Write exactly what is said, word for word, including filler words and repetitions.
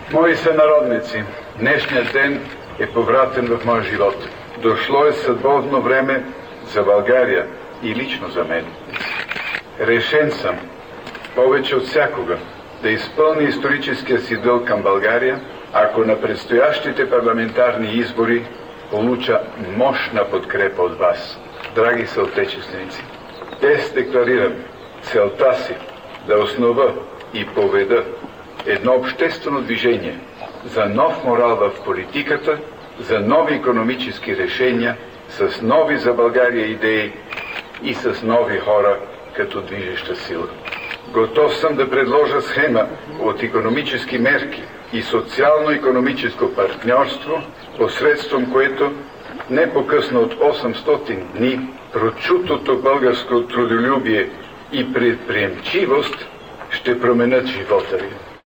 Мои сънародници, днешният ден е повратен в моя живот. Дошло е съдбовно време за България и лично за мен. Решен съм, повече от всякога, да изпълни историческия си дълг към България, ако на предстоящите парламентарни избори получа мощна подкрепа от вас, драги съотечественици. Днес декларирам целта си да основа и поведа едно обществено движение за нов морал в политиката, за нови икономически решения, с нови за България идеи и с нови хора като движеща сила. Готов съм да предложа схема от икономически мерки и социално-икономическо партньорство, посредством което не по-късно от осемстотин дни прочутото българско трудолюбие и предприемчивост ще променят живота ви.